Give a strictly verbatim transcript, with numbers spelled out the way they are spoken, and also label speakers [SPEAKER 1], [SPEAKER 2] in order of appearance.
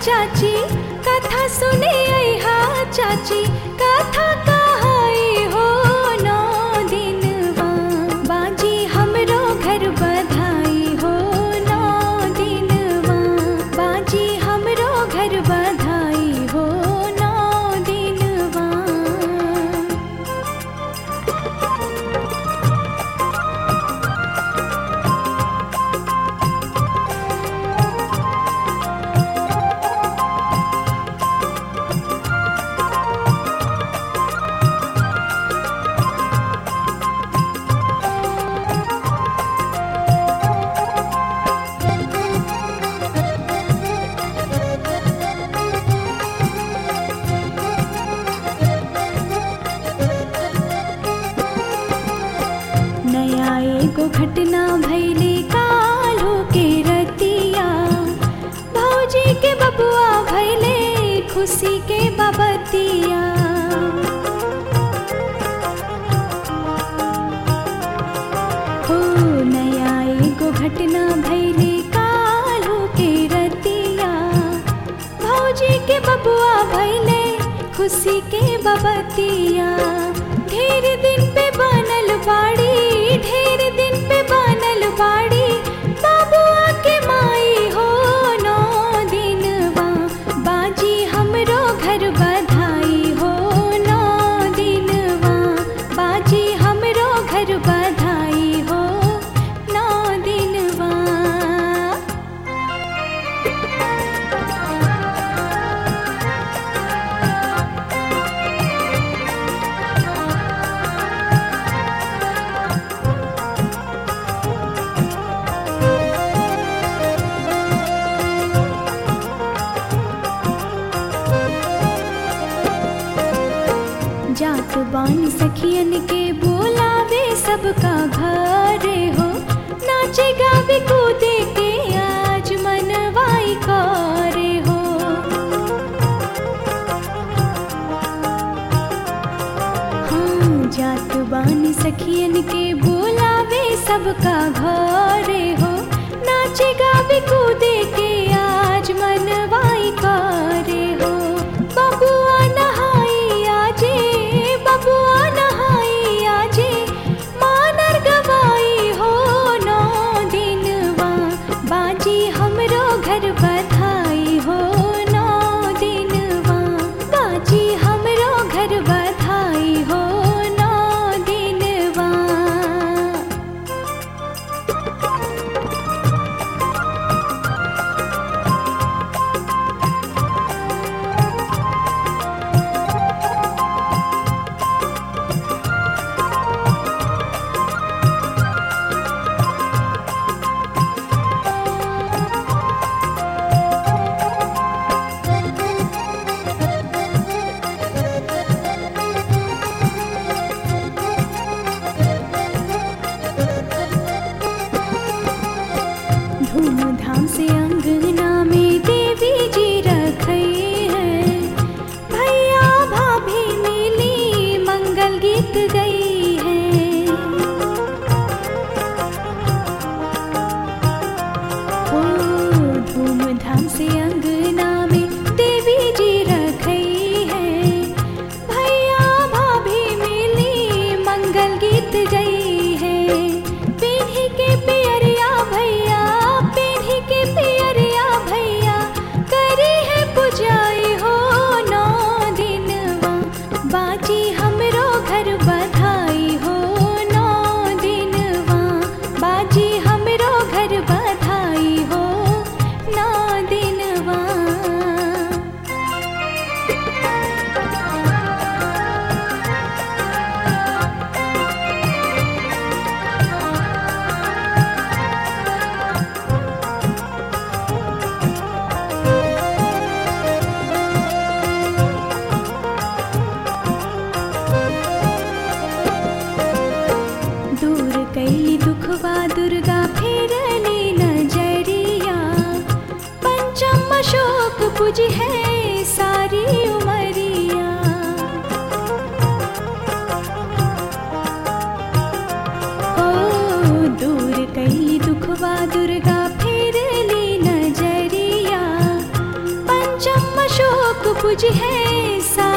[SPEAKER 1] चाची कथा सुने अहा चाची कथा कहाई हो नौ दिनवा बाजी हमरो घर बधाई हो नौ दिनवा बाजी हमरो घर बधाई हो नौ दिनवा। नया एगो घटना भैले काल्हो के रतिया भौजी के बबुआ भैले खुशी के बबतिया। हो नया एगो घटना भैले काल्हो के रतिया भौजी के बबुआ भैले खुशी के बबतिया। ढेर दिन पे बनल बाड़ी ढेर दिन पे बनल बाड़ी बाबुआ के माई हो नौ दिनवा बाजी हमरो घर बधाई हो नौ दिनवा बाजी हमरो घर बधाई हो नौ दिनवा। जात बानी सखियन के बोलावे सबका घरे हो नाचे गावे कूदे के आज मनवाई करे हो। हाँ जात बानी सखियन के बोलावे सबका घरे हो नाचे गावे कूदे के आज मनवाई करे हो। बबुआ नहाई आजे बबुआ नहाई आजे मानर गवाई हो नौ दिनवा बाजी हमरो घर बधाई हो नौ दिनवा बाजी हमरो घर बधाई हो नौ दिनवा। धूमधाम से अंगना में देवी जी रखई है भैया भाभी मिली मंगल गीत गई है। ओ धूमधाम से अंगना में देवी जी रखई है भैया भाभी मिली मंगल गीत गई है। पीढ़ी के पियरिया भैया पीढ़ी के पियरिया भैया करी है पुजाई हो नौ दिनवा बाजी हमरो घर बधाई हो नौ दिनवा बाजी हमरो घर बधाई हो नौ दिनवा। दूर कैली दुखवा दुर्गा फेरली नजरिया पंचम अशोक पूज है सारी उमरिया। ओ दूर कैली दुखवा दुर्गा फेरली नजरिया पंच लोक पुज है सा